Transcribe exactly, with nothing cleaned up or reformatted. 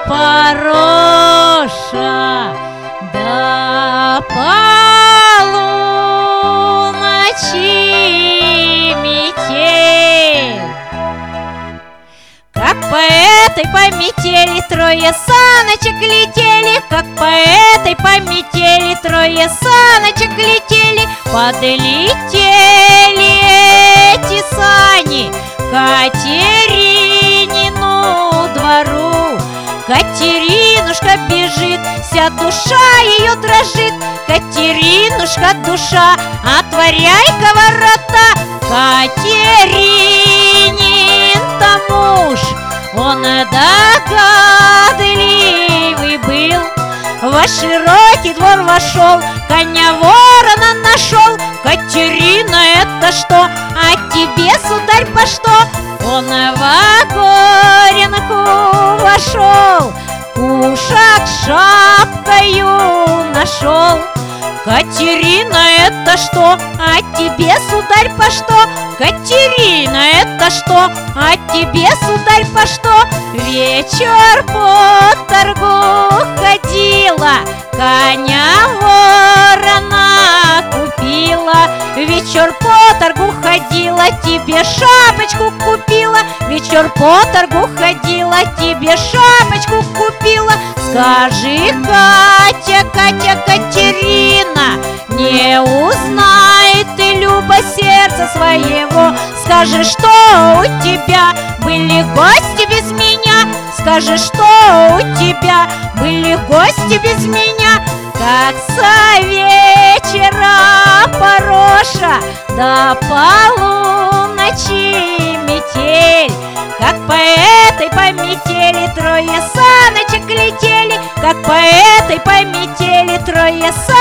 Запороша до полуночи метель. Как по этой по метели трое саночек летели, как по этой по метели трое саночек летели, подлетели эти сани к Катеринину двору. Катеринушка бежит, вся душа ее дрожит. Катеринушка, душа, отворяй-ка ворота. Катеринин-то муж, он догадливый был, во широкий двор вошел, коня ворона нашел. Катерина, это что? А тебе, сударь, по что? Он в Огоренку вошел, кушак шапкою нашел. Катерина, это что? А тебе, сударь, по что? Катерина, это что? А тебе, сударь, по что? Вечер по торгу ходила, коня ворона купила. Вечер по торгу ходила, тебе шапочку купила. Вечер по торгу ходила, тебе шапочку купила. Скажи, Катя, Катя, Катерина, не узнай ты, Люба, сердца своего. Скажи, что у тебя были гости без меня. Скажи, что у тебя были гости без меня. Как со вечера пороша до полуночи метель. Как по этой по метели трое саночек летели, как по этой по метели трое саночек